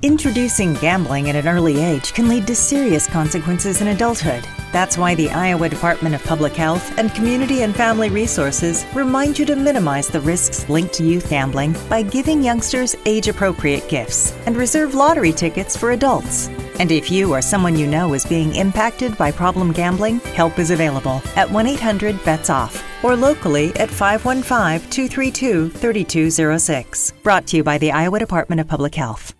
Introducing gambling at an early age can lead to serious consequences in adulthood. That's why the Iowa Department of Public Health and Community and Family Resources remind you to minimize the risks linked to youth gambling by giving youngsters age-appropriate gifts and reserve lottery tickets for adults. And if you or someone you know is being impacted by problem gambling, help is available at 1-800-BETS-OFF or locally at 515-232-3206. Brought to you by the Iowa Department of Public Health.